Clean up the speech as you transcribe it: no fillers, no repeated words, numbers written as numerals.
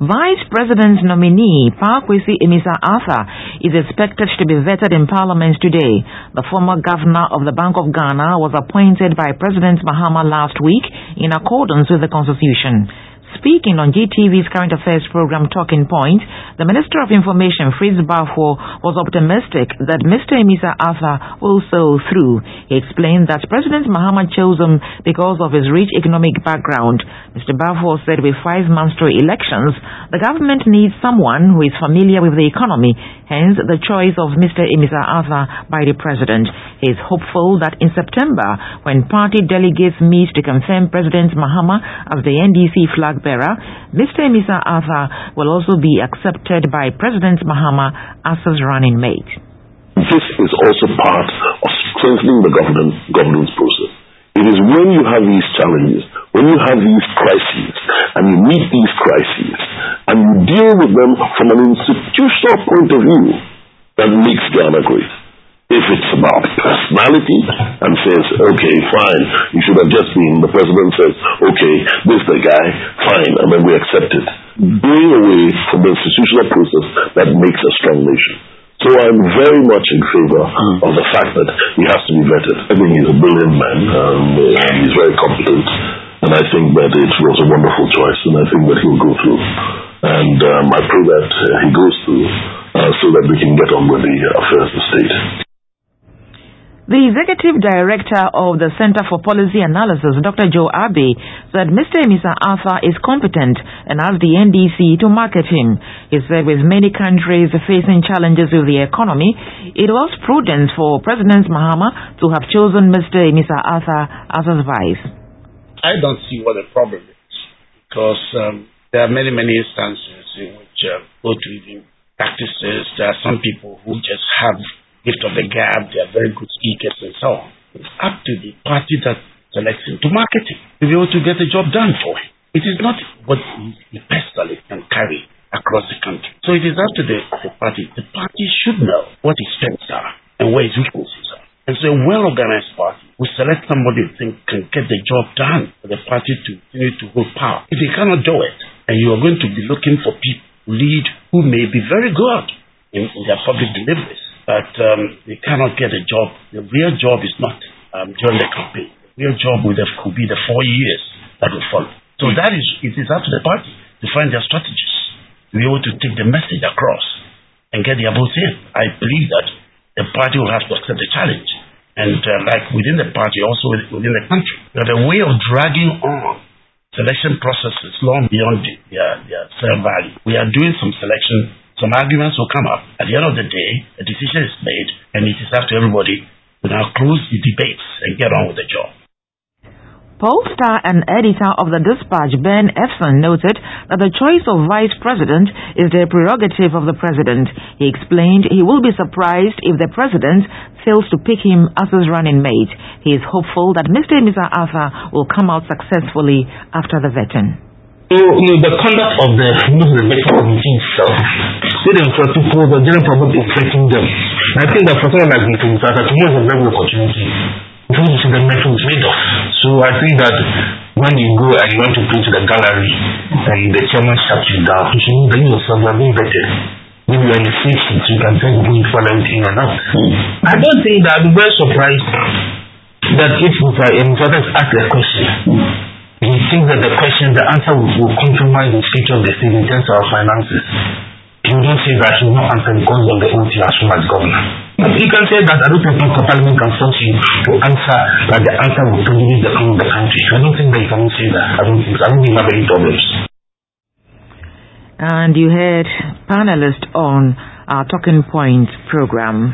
Vice President's nominee, Pakwesi Emisa Arthur, is expected to be vetted in Parliament today. The former governor of the Bank of Ghana was appointed by President Mahama last week in accordance with the Constitution. Speaking on GTV's current affairs program Talking Point, the Minister of Information, Fritz Bafo, was optimistic that Mr. Emisa Arthur will sail through. He explained that President Mahama chose him because of his rich economic background. Mr. Bafo said with 5 months to elections, the government needs someone who is familiar with the economy, hence the choice of Mr. Emisa Arthur by the President. He is hopeful that in September, when party delegates meet to confirm President Mahama as the NDC flag bearer, Mr. Emisa Arthur will also be accepted by President Mahama as his running mate. This is also part of strengthening the governance process. It is when you have these challenges, when you have these crises, and you meet these crises, and you deal with them from an institutional point of view, that makes Ghana great. If it's about personality and says, okay, fine, you should have just been, the president says, okay, this is the guy, fine, and then we accept it. Going away from the institutional process that makes a strong nation. So I'm very much in favor of the fact that he has to be vetted. I think he's a brilliant man, and he's very competent, and I think that it was a wonderful choice, and I think that he'll go through. And I pray that he goes through so that we can get on with the affairs of state. The Executive Director of the Center for Policy Analysis, Dr. Joe Abbey, said Mr. Emisa Arthur is competent and asked the NDC to market him. He said with many countries facing challenges with the economy, it was prudent for President Mahama to have chosen Mr. Emisa Arthur as his vice. I don't see what the problem is, because there are many instances in which both reading practices, there are some people who just have gift of the gab, they are very good speakers and so on. It's up to the party that selects him to market him, to be able to get the job done for him. It is not what he personally can carry across the country. So it is up to the party. The party should know what his strengths are and where his weaknesses are. And so a well-organized party will select somebody who think can get the job done for the party to continue to hold power. If he cannot do it, and you are going to be looking for people who lead who may be very good in their public deliveries, but they cannot get a job. The real job is not during the campaign. The real job could be the 4 years that will follow. So it is up to the party to find their strategies, to be able to take the message across and get their votes in. I believe that the party will have to accept the challenge. And like within the party, also within the country, that a way of dragging on selection processes long beyond their fair value. We are doing some selection. Some arguments will come up. At the end of the day, a decision is made, and it is up to everybody to now close the debates and get on with the job. Pollstar and editor of the Dispatch, Ben Efson, noted that the choice of vice president is the prerogative of the president. He explained he will be surprised if the president fails to pick him as his running mate. He is hopeful that Mr. Emisa Arthur will come out successfully after the vetting. So, the conduct of the Election Committee itself, they themselves pose a general problem in selecting them. And I think that for someone like Mr. Arthur, tomorrow is a very good opportunity. Because you see the metro is made of. So I think that when you go and you want to go to the gallery and the chairman shuts you down, you should know that you yourself are being vetted. Maybe you're in the safe seat, you can tell people you follow everything or not. I don't think that I'll be very surprised that if Mr. Arthur is asked a question, he thinks that the answer will compromise the future of the state in terms of our finances. He will not say that he will not answer because of the oath he has as governor. But he can say that I don't think Parliament can force you to answer that the answer will prejudice the economy of the country. I don't think that you can say that. I don't think you have any problems. And you heard panelists on our Talking Point program.